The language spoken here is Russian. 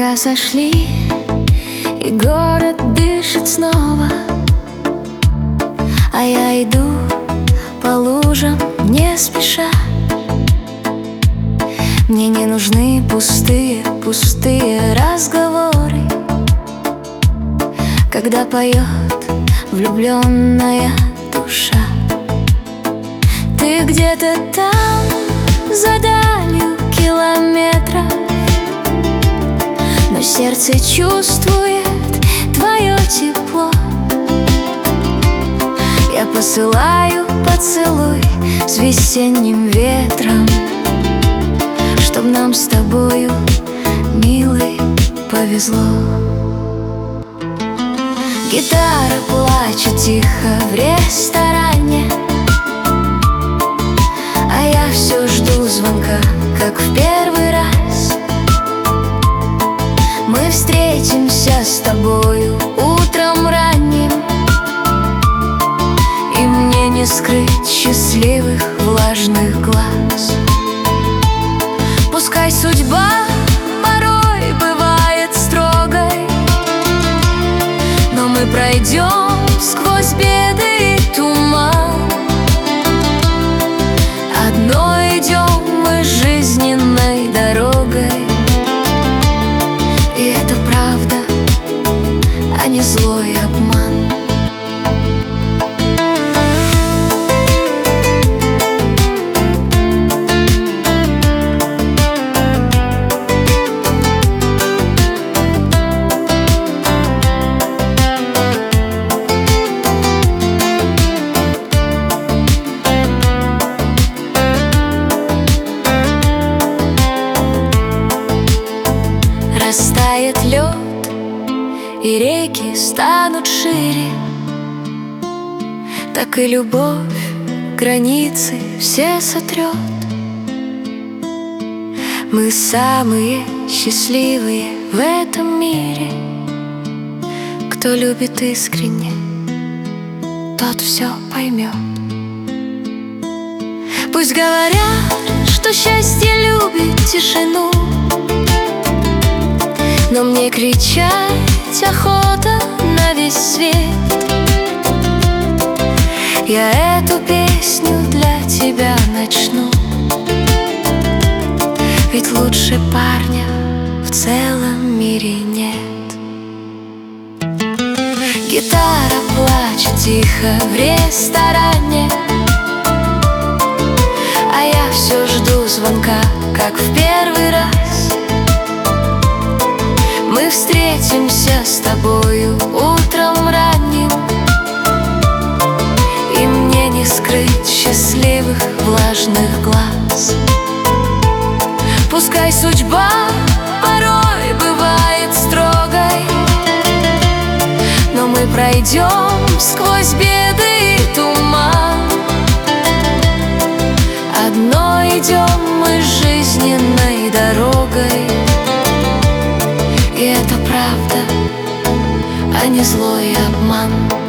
Облака сошли, и город дышит снова, а я иду по лужам не спеша. Мне не нужны пустые разговоры, когда поет влюбленная душа. Ты где-то там, за далью километров, но сердце чувствует твое тепло. Я посылаю поцелуй с весенним ветром, чтоб нам с тобою, милый, повезло. Гитара плачет тихо в ресторане, а я все жду звонка, как в первый раз. Мы встретимся с тобою утром ранним, и мне не скрыть счастливых влажных глаз. Пускай судьба порой бывает строгой, но мы пройдем сквозь беды и туман. Одной идем мы жизненной дорогой, и это правда, а не злой обман. Растает лед, и реки станут шире, так и любовь границы все сотрет. Мы самые счастливые в этом мире. Кто любит искренне, тот все поймет. Пусть говорят, что счастье любит тишину, но мне кричать охота на весь свет. Я эту песню для тебя начну, ведь лучше парня в целом мире нет. Гитара плачет тихо в ресторане, а я все жду звонка, как в первый раз. Мы встретимся с тобою утром ранним, и мне не скрыть счастливых влажных глаз. Пускай судьба порой бывает строгой, но мы пройдем сквозь беды и туман. Одной идем мы жизненной дорогой, и это правда, а не злой обман.